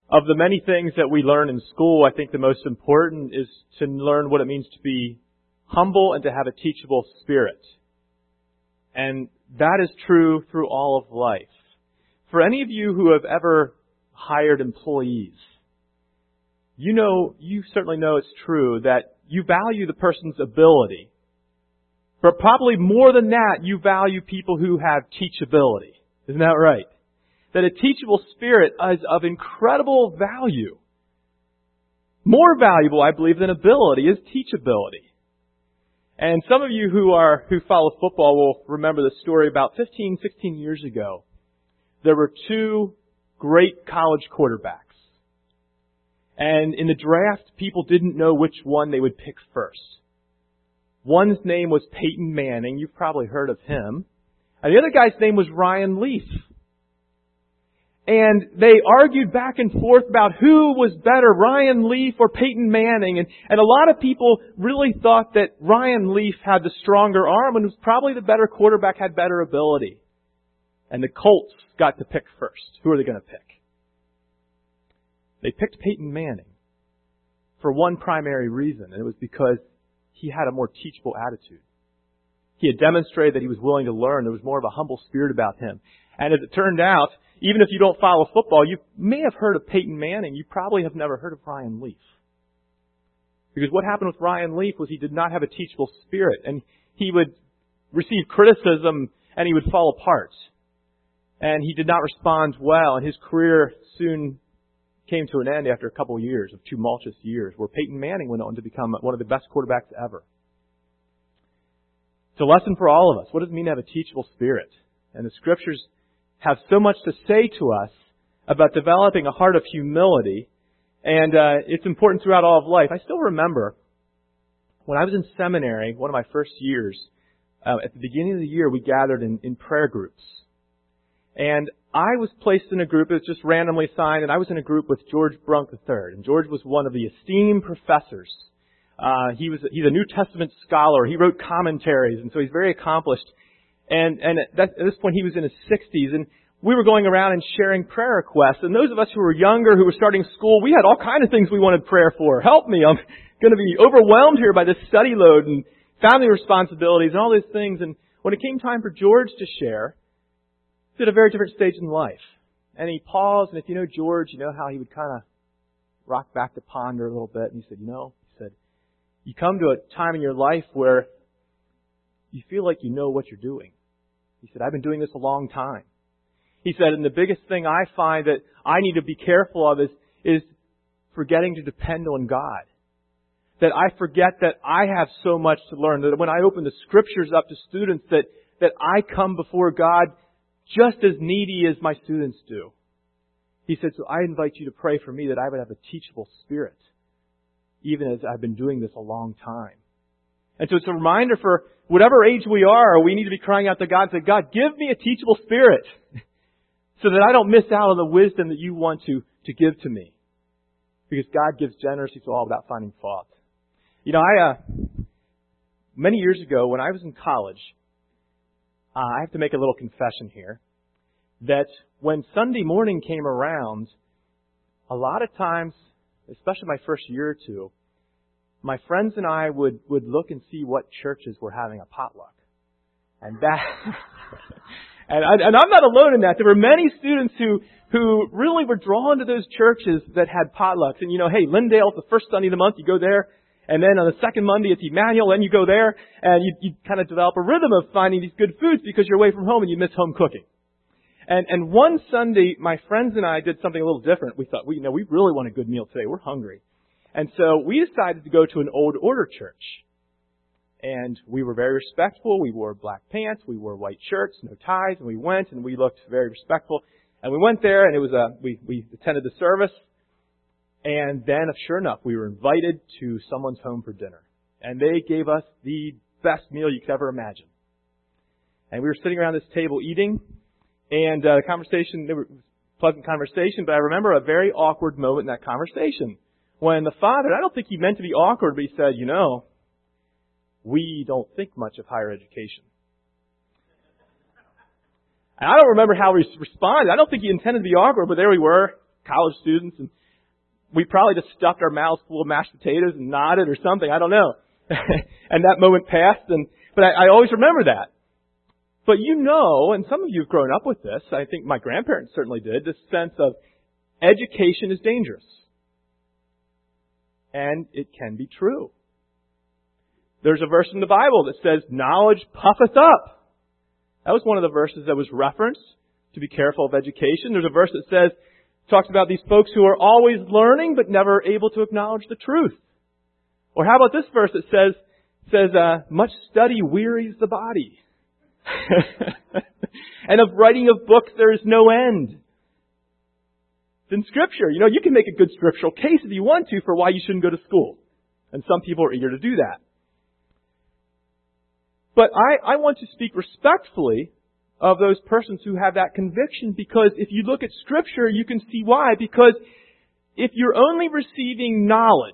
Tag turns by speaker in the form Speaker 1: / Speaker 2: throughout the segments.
Speaker 1: Of the many things that we learn in school, I think the most important is to learn what it means to be humble and to have a teachable spirit. And that is true through all of life. For any of you who have ever hired employees, you certainly know it's true that you value the person's ability. But probably more than that, you value people who have teachability. Isn't that right? That a teachable spirit is of incredible value. More valuable, I believe, than ability is teachability. And some of you who follow football will remember the story about 15, 16 years ago. There were two great college quarterbacks. And in the draft, people didn't know which one they would pick first. One's name was Peyton Manning. You've probably heard of him. And the other guy's name was Ryan Leaf. And they argued back and forth about who was better, Ryan Leaf or Peyton Manning. And a lot of people really thought that Ryan Leaf had the stronger arm and was probably the better quarterback, had better ability. And the Colts got to pick first. Who are they going to pick? They picked Peyton Manning for one primary reason, and it was because he had a more teachable attitude. He had demonstrated that he was willing to learn. There was more of a humble spirit about him. And as it turned out, even if you don't follow football, you may have heard of Peyton Manning. You probably have never heard of Ryan Leaf. Because what happened with Ryan Leaf was he did not have a teachable spirit. And he would receive criticism and he would fall apart. And he did not respond well. And his career soon came to an end after a couple of years of tumultuous years, where Peyton Manning went on to become one of the best quarterbacks ever. It's a lesson for all of us. What does it mean to have a teachable spirit? And the Scriptures have so much to say to us about developing a heart of humility, and it's important throughout all of life. I still remember when I was in seminary, one of my first years, at the beginning of the year, we gathered in prayer groups. And I was placed in a group, it was just randomly assigned, and I was in a group with George Brunk III. And George was one of the esteemed professors. He's a New Testament scholar. He wrote commentaries, and so he's very accomplished. And at this point, he was in his 60s, and we were going around and sharing prayer requests. And those of us who were younger, who were starting school, we had all kinds of things we wanted prayer for. Help me, I'm going to be overwhelmed here by this study load and family responsibilities and all these things. And when it came time for George to share, at a very different stage in life. And he paused, and if you know George, you know how he would kind of rock back to ponder a little bit. And he said, you come to a time in your life where you feel like you know what you're doing. He said, I've been doing this a long time. He said, and the biggest thing I find that I need to be careful of is forgetting to depend on God. That I forget that I have so much to learn. That when I open the Scriptures up to students, that I come before God just as needy as my students do. He said, so I invite you to pray for me that I would have a teachable spirit, even as I've been doing this a long time. And so it's a reminder for whatever age we are, we need to be crying out to God, say, God, give me a teachable spirit so that I don't miss out on the wisdom that you want to give to me. Because God gives generously to all without finding fault. Many years ago when I was in college, I have to make a little confession here, that when Sunday morning came around, a lot of times, especially my first year or two, my friends and I would look and see what churches were having a potluck. And that, and I'm not alone in that. There were many students who really were drawn to those churches that had potlucks. And hey, Lindale's the first Sunday of the month, you go there. And then on the second Monday, it's Emmanuel, then you go there, and you kind of develop a rhythm of finding these good foods because you're away from home and you miss home cooking. And one Sunday, my friends and I did something a little different. We thought, we really want a good meal today. We're hungry. And so we decided to go to an old order church. And we were very respectful. We wore black pants. We wore white shirts, no ties. And we went and we looked very respectful. And we went there and it was we attended the service. And then, sure enough, we were invited to someone's home for dinner. And they gave us the best meal you could ever imagine. And we were sitting around this table eating, and the conversation, it was a pleasant conversation, but I remember a very awkward moment in that conversation. When the father, I don't think he meant to be awkward, but he said, we don't think much of higher education. And I don't remember how we responded. I don't think he intended to be awkward, but there we were. college students, and we probably just stuffed our mouths full of mashed potatoes and nodded or something. I don't know. And that moment passed, but I always remember that. But you know, and some of you have grown up with this, I think my grandparents certainly did, this sense of education is dangerous. And it can be true. There's a verse in the Bible that says, knowledge puffeth up. That was one of the verses that was referenced, to be careful of education. There's a verse that says, talks about these folks who are always learning but never able to acknowledge the truth. Or how about this verse that says, much study wearies the body. And of writing of books there is no end. It's in Scripture. You know, you can make a good scriptural case if you want to for why you shouldn't go to school. And some people are eager to do that. But I want to speak respectfully of those persons who have that conviction, because if you look at Scripture, you can see why. Because if you're only receiving knowledge,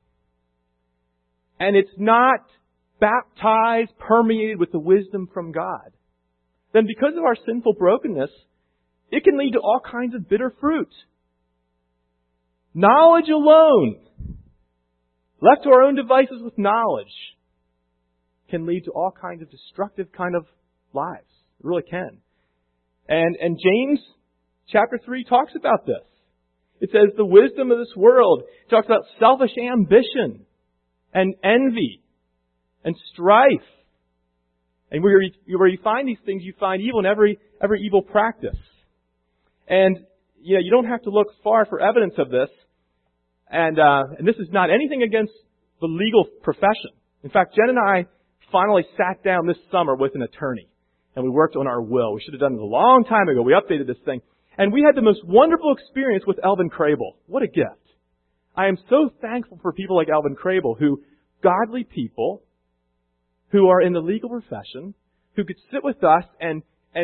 Speaker 1: and it's not baptized, permeated with the wisdom from God, then because of our sinful brokenness, it can lead to all kinds of bitter fruit. Knowledge alone, left to our own devices with knowledge, can lead to all kinds of destructive kind of lives. It really can. And James chapter 3 talks about this. It says the wisdom of this world. It talks about selfish ambition and envy and strife. And where you find these things, you find evil in every evil practice. And you don't have to look far for evidence of this. And this is not anything against the legal profession. In fact, Jen and I finally sat down this summer with an attorney, and we worked on our will. We should have done it a long time ago. We updated this thing. And we had the most wonderful experience with Elvin Crable. What a gift. I am so thankful for people like Elvin Crable, godly people who are in the legal profession, who could sit with us and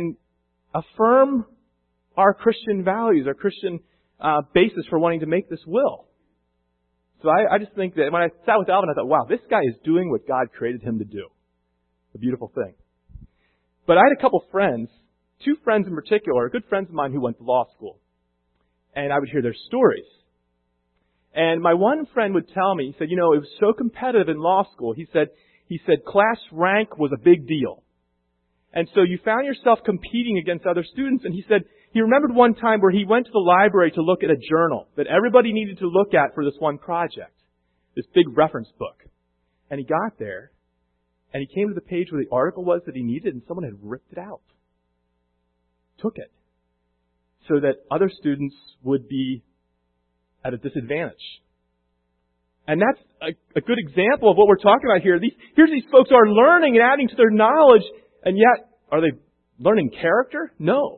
Speaker 1: affirm our Christian values, our Christian basis for wanting to make this will. So I just think that when I sat with Alvin, I thought, wow, this guy is doing what God created him to do. A beautiful thing. But I had a couple friends, 2 friends in particular, good friends of mine who went to law school. And I would hear their stories. And my one friend would tell me, he said, it was so competitive in law school. He said class rank was a big deal. And so you found yourself competing against other students. And he said he remembered one time where he went to the library to look at a journal that everybody needed to look at for this one project, this big reference book. And he got there, and he came to the page where the article was that he needed, and someone had ripped it out. Took it. So that other students would be at a disadvantage. And that's a good example of what we're talking about here. Here's these folks are learning and adding to their knowledge, and yet, are they learning character? No.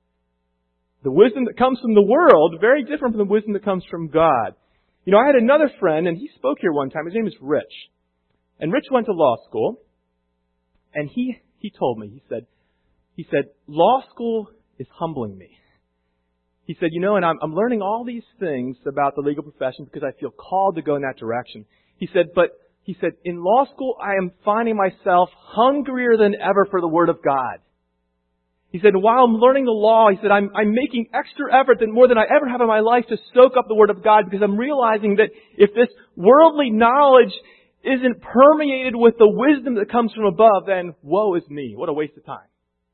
Speaker 1: The wisdom that comes from the world, very different from the wisdom that comes from God. I had another friend, and he spoke here one time. His name is Rich. And Rich went to law school, and he told me, he said, law school is humbling me. He said, and I'm learning all these things about the legal profession because I feel called to go in that direction. He said, in law school, I am finding myself hungrier than ever for the Word of God. He said, while I'm learning the law, he said, I'm making extra effort more than I ever have in my life to soak up the Word of God, because I'm realizing that if this worldly knowledge isn't permeated with the wisdom that comes from above, then woe is me. What a waste of time.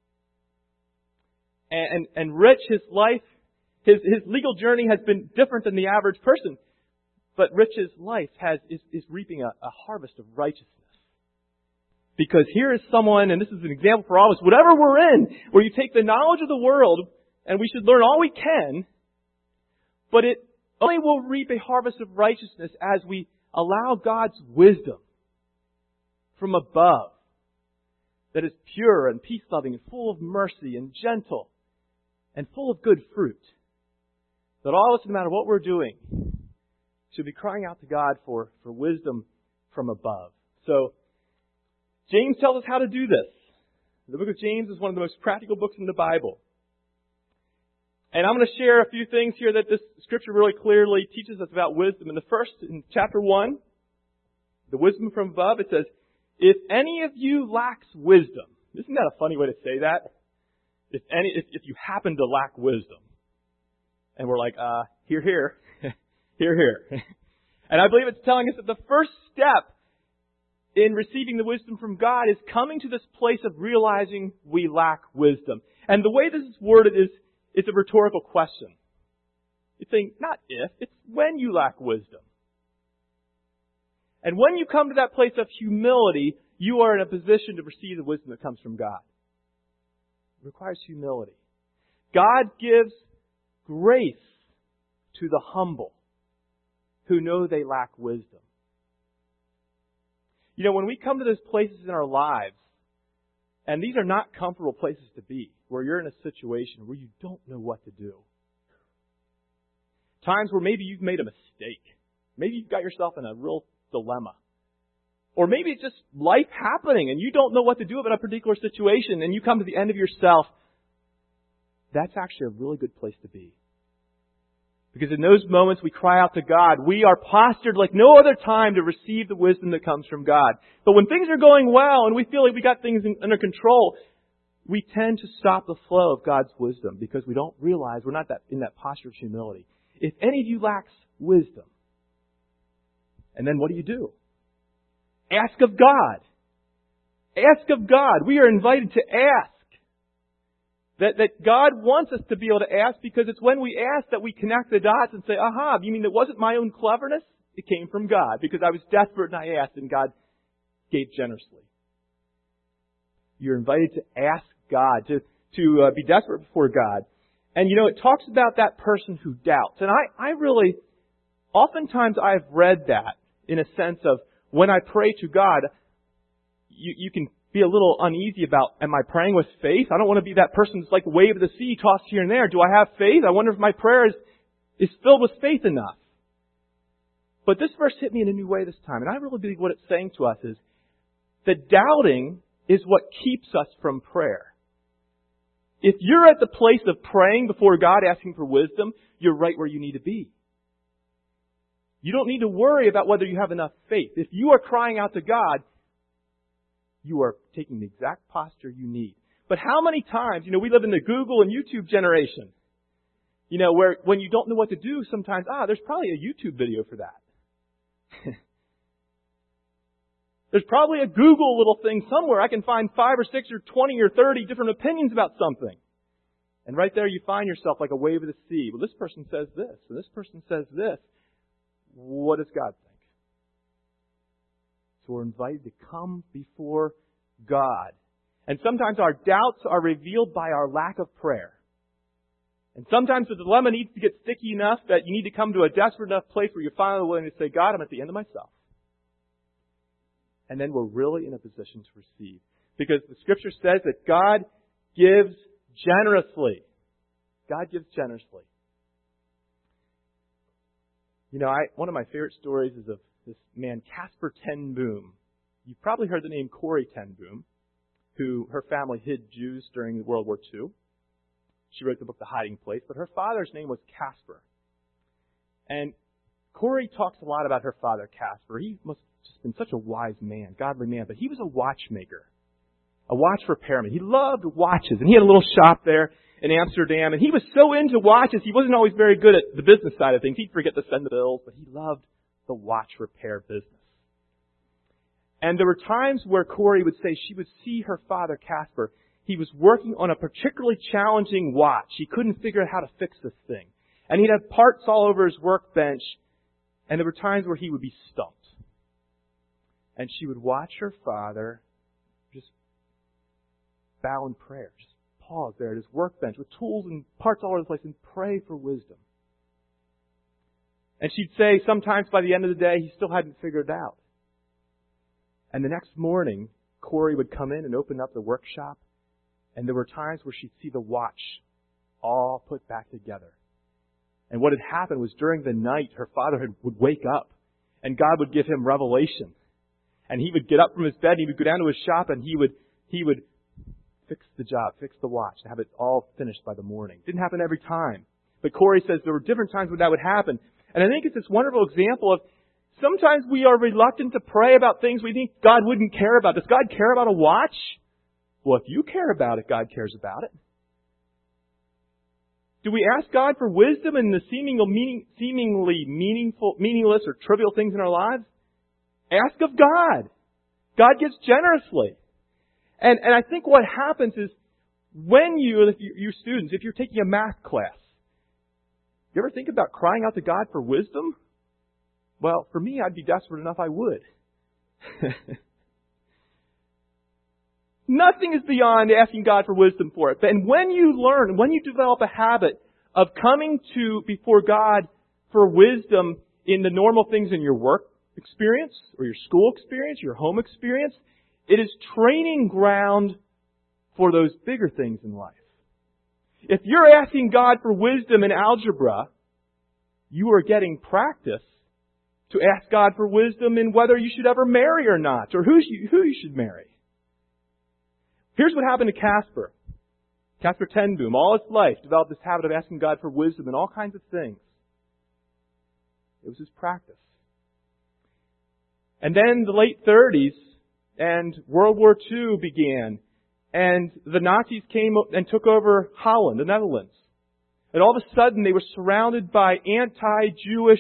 Speaker 1: And Rich, his life, his legal journey has been different than the average person. But Rich's life is reaping a harvest of righteousness. Because here is someone, and this is an example for all of us, whatever we're in, where you take the knowledge of the world, and we should learn all we can, but it only will reap a harvest of righteousness as we allow God's wisdom from above, that is pure and peace-loving and full of mercy and gentle and full of good fruit. That all of us, no matter what we're doing, should be crying out to God for wisdom from above. So, James tells us how to do this. The book of James is one of the most practical books in the Bible. And I'm going to share a few things here that this scripture really clearly teaches us about wisdom. In the first, in chapter 1, the wisdom from above, it says, if any of you lacks wisdom. Isn't that a funny way to say that? If you happen to lack wisdom. And we're like, here, here, here. And I believe it's telling us that the first step in receiving the wisdom from God is coming to this place of realizing we lack wisdom. And the way this is worded is, it's a rhetorical question. It's saying, not if, it's when you lack wisdom. And when you come to that place of humility, you are in a position to receive the wisdom that comes from God. It requires humility. God gives grace to the humble who know they lack wisdom. You know, when we come to those places in our lives, and these are not comfortable places to be, where you're in a situation where you don't know what to do. Times where maybe you've made a mistake. Maybe you've got yourself in a real dilemma. Or maybe it's just life happening and you don't know what to do about a particular situation and you come to the end of yourself. That's actually a really good place to be. Because in those moments we cry out to God. We are postured like no other time to receive the wisdom that comes from God. But when things are going well and we feel like we got things under control, we tend to stop the flow of God's wisdom because we don't realize we're not in that posture of humility. If any of you lacks wisdom, and then what do? Ask of God. Ask of God. We are invited to ask. That God wants us to be able to ask because it's when we ask that we connect the dots and say, aha, you mean it wasn't my own cleverness? It came from God because I was desperate and I asked and God gave generously. You're invited to ask God, to be desperate before God. And you know, it talks about that person who doubts. And I really, oftentimes I've read that in a sense of when I pray to God, you can be a little uneasy about, am I praying with faith? I don't want to be that person that's like the wave of the sea tossed here and there. Do I have faith? I wonder if my prayer is filled with faith enough. But this verse hit me in a new way this time. And I really believe what it's saying to us is that doubting is what keeps us from prayer. If you're at the place of praying before God, asking for wisdom, you're right where you need to be. You don't need to worry about whether you have enough faith. If you are crying out to God, you are taking the exact posture you need. But how many times, we live in the Google and YouTube generation, where when you don't know what to do, sometimes, there's probably a YouTube video for that. There's probably a Google little thing somewhere. I can find 5 or 6 or 20 or 30 different opinions about something. And right there you find yourself like a wave of the sea. Well, this person says this, and this person says this. What does God think? So we're invited to come before God. And sometimes our doubts are revealed by our lack of prayer. And sometimes the dilemma needs to get sticky enough that you need to come to a desperate enough place where you're finally willing to say, God, I'm at the end of myself. And then we're really in a position to receive. Because the Scripture says that God gives generously. God gives generously. One of my favorite stories is of this man, Casper ten Boom. You've probably heard the name Corrie ten Boom, who her family hid Jews during World War II. She wrote the book The Hiding Place, but her father's name was Casper. And Corrie talks a lot about her father, Casper. He must have just been such a wise man, godly man, but he was a watchmaker, a watch repairman. He loved watches, and he had a little shop there in Amsterdam, and he was so into watches, he wasn't always very good at the business side of things. He'd forget to send the bills, but he loved the watch repair business. And there were times where Corrie would say she would see her father, Casper. He was working on a particularly challenging watch. He couldn't figure out how to fix this thing. And he'd have parts all over his workbench. And there were times where he would be stumped. And she would watch her father just bow in prayer. Just pause there at his workbench with tools and parts all over the place and pray for wisdom. And she'd say sometimes by the end of the day, he still hadn't figured it out. And the next morning, Corrie would come in and open up the workshop. And there were times where she'd see the watch all put back together. And what had happened was during the night, her father would wake up and God would give him revelation. And he would get up from his bed and he would go down to his shop and he would fix the job, fix the watch, to have it all finished by the morning. It didn't happen every time. But Corrie says there were different times when that would happen. And I think it's this wonderful example of sometimes we are reluctant to pray about things we think God wouldn't care about. Does God care about a watch? Well, if you care about it, God cares about it. Do we ask God for wisdom in the seemingly meaningless or trivial things in our lives? Ask of God. God gives generously. And I think what happens is when you students, if you're taking a math class, you ever think about crying out to God for wisdom? Well, for me, I'd be desperate enough I would. Nothing is beyond asking God for wisdom for it. And when you learn, when you develop a habit of coming to before God for wisdom in the normal things in your work experience, or your school experience, your home experience, it is training ground for those bigger things in life. If you're asking God for wisdom in algebra, you are getting practice to ask God for wisdom in whether you should ever marry or not, or who you should marry. Here's what happened to Casper. Casper Ten Boom, all his life, developed this habit of asking God for wisdom in all kinds of things. It was his practice. And then the late 30s, and World War II began, and the Nazis came and took over Holland, the Netherlands. And all of a sudden, they were surrounded by anti-Jewish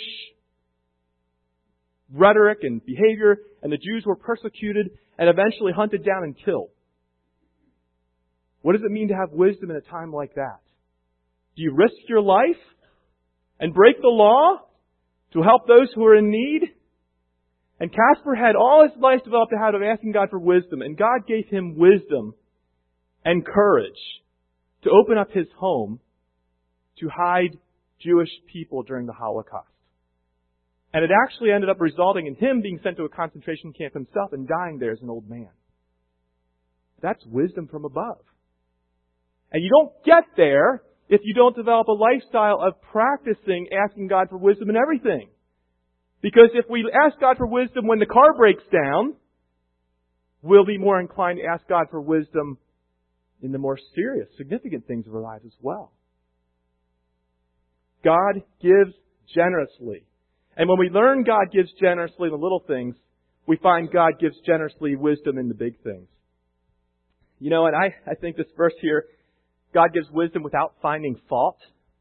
Speaker 1: rhetoric and behavior, and the Jews were persecuted and eventually hunted down and killed. What does it mean to have wisdom in a time like that? Do you risk your life and break the law to help those who are in need? And Casper had all his life developed a habit of asking God for wisdom, and God gave him wisdom and courage to open up his home to hide Jewish people during the Holocaust. And it actually ended up resulting in him being sent to a concentration camp himself and dying there as an old man. That's wisdom from above. And you don't get there if you don't develop a lifestyle of practicing asking God for wisdom in everything. Because if we ask God for wisdom when the car breaks down, we'll be more inclined to ask God for wisdom in the more serious, significant things of our lives as well. God gives generously. And when we learn God gives generously in the little things, we find God gives generously wisdom in the big things. You know, and I think this verse here, God gives wisdom without finding fault.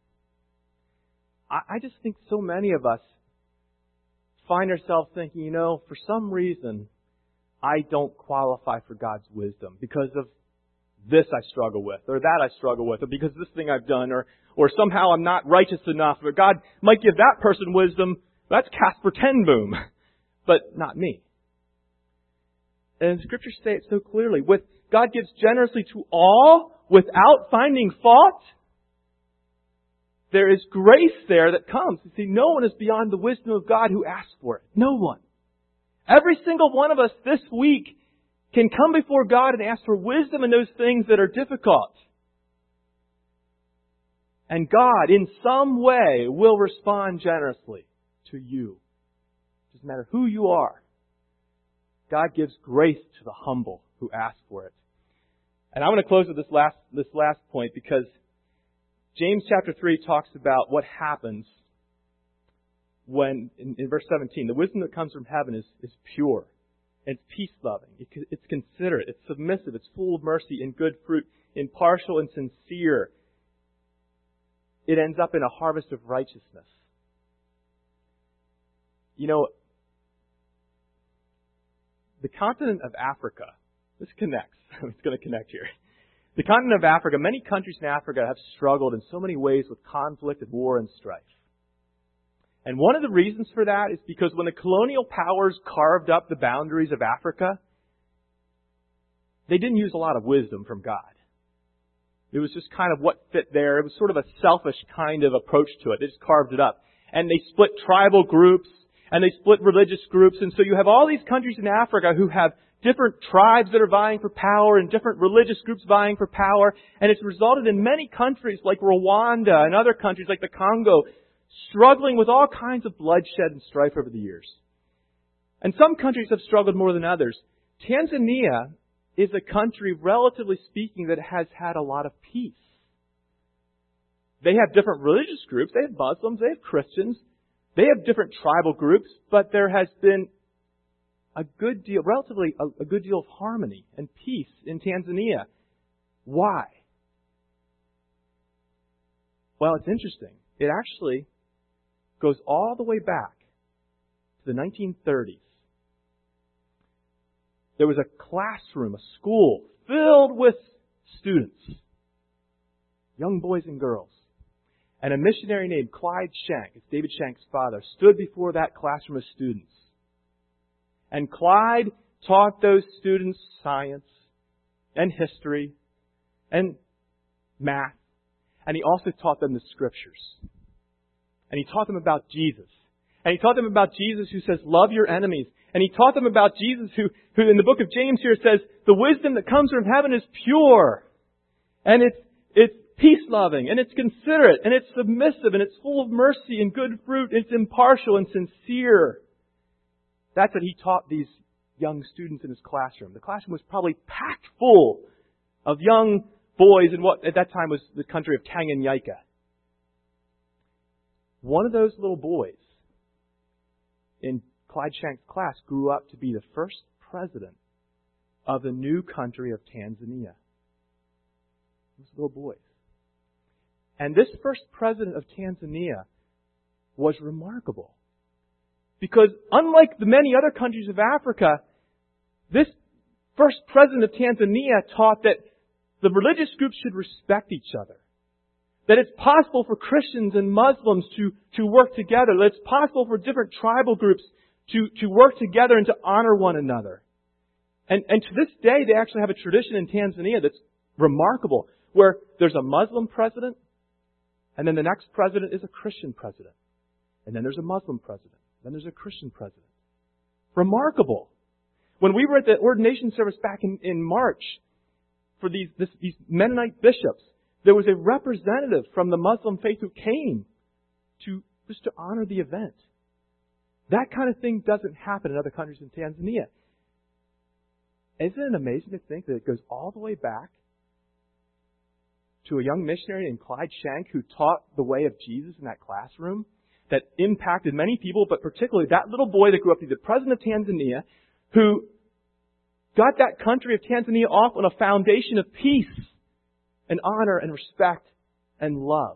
Speaker 1: I just think so many of us find ourselves thinking, you know, for some reason, I don't qualify for God's wisdom because of this I struggle with, or that I struggle with, or because of this thing I've done, or somehow I'm not righteous enough, or God might give that person wisdom. That's Casper Ten Boom, but not me. And Scriptures say it so clearly. With God gives generously to all without finding fault. There is grace there that comes. You see, no one is beyond the wisdom of God who asks for it. No one. Every single one of us this week can come before God and ask for wisdom in those things that are difficult. And God, in some way, will respond generously to you. It doesn't matter who you are. God gives grace to the humble who ask for it. And I'm going to close with this last point because James chapter 3 talks about what happens when, in verse 17, the wisdom that comes from heaven is pure. It's peace-loving. It's considerate. It's submissive. It's full of mercy and good fruit, impartial and sincere. It ends up in a harvest of righteousness. You know, the continent of Africa, this connects. It's going to connect here. The continent of Africa, many countries in Africa have struggled in so many ways with conflict and war and strife. And one of the reasons for that is because when the colonial powers carved up the boundaries of Africa, they didn't use a lot of wisdom from God. It was just kind of what fit there. It was sort of a selfish kind of approach to it. They just carved it up. And they split tribal groups, and they split religious groups. And so you have all these countries in Africa who have different tribes that are vying for power and different religious groups vying for power. And it's resulted in many countries like Rwanda and other countries like the Congo struggling with all kinds of bloodshed and strife over the years. And some countries have struggled more than others. Tanzania is a country, relatively speaking, that has had a lot of peace. They have different religious groups. They have Muslims. They have Christians. They have different tribal groups. But there has been a good deal of harmony and peace in Tanzania. Why? Well, it's interesting. It actually goes all the way back to the 1930s. There was a classroom, a school, filled with students, young boys and girls. And a missionary named Clyde Shank, it's David Shank's father, stood before that classroom of students. And Clyde taught those students science and history and math. And he also taught them the Scriptures. And he taught them about Jesus. And he taught them about Jesus who says, love your enemies. And he taught them about Jesus who in the book of James here says, the wisdom that comes from heaven is pure. And it's peace-loving, and it's considerate, and it's submissive, and it's full of mercy and good fruit, and it's impartial and sincere. That's what he taught these young students in his classroom. The classroom was probably packed full of young boys in what at that time was the country of Tanganyika. One of those little boys in Clyde Shank's class grew up to be the first president of the new country of Tanzania. Those little boys. And this first president of Tanzania was remarkable. Because unlike the many other countries of Africa, this first president of Tanzania taught that the religious groups should respect each other. That it's possible for Christians and Muslims to work together. That it's possible for different tribal groups to work together and to honor one another. And to this day, they actually have a tradition in Tanzania that's remarkable, where there's a Muslim president, and then the next president is a Christian president. And then there's a Muslim president. Then there's a Christian president. Remarkable. When we were at the ordination service back in March for these Mennonite bishops, there was a representative from the Muslim faith who came just to honor the event. That kind of thing doesn't happen in other countries in Tanzania. Isn't it amazing to think that it goes all the way back to a young missionary named Clyde Shank who taught the way of Jesus in that classroom that impacted many people, but particularly that little boy that grew up to be the president of Tanzania who got that country of Tanzania off on a foundation of peace and honor and respect and love.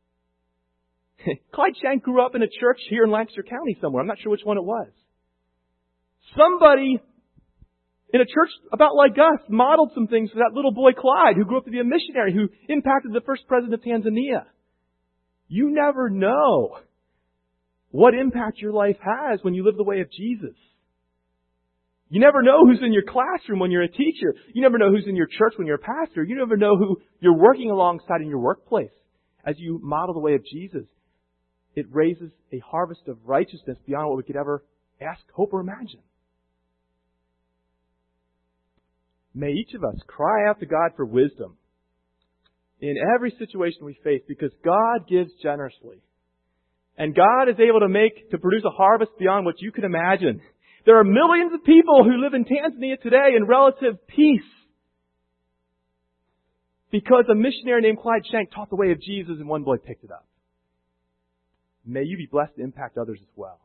Speaker 1: Clyde Shank grew up in a church here in Lancaster County somewhere. I'm not sure which one it was. Somebody in a church about like us modeled some things for that little boy Clyde who grew up to be a missionary who impacted the first president of Tanzania. You never know what impact your life has when you live the way of Jesus. You never know who's in your classroom when you're a teacher. You never know who's in your church when you're a pastor. You never know who you're working alongside in your workplace. As you model the way of Jesus, it raises a harvest of righteousness beyond what we could ever ask, hope, or imagine. May each of us cry out to God for wisdom in every situation we face, because God gives generously. And God is able to produce a harvest beyond what you can imagine. There are millions of people who live in Tanzania today in relative peace because a missionary named Clyde Shank taught the way of Jesus and one boy picked it up. May you be blessed to impact others as well.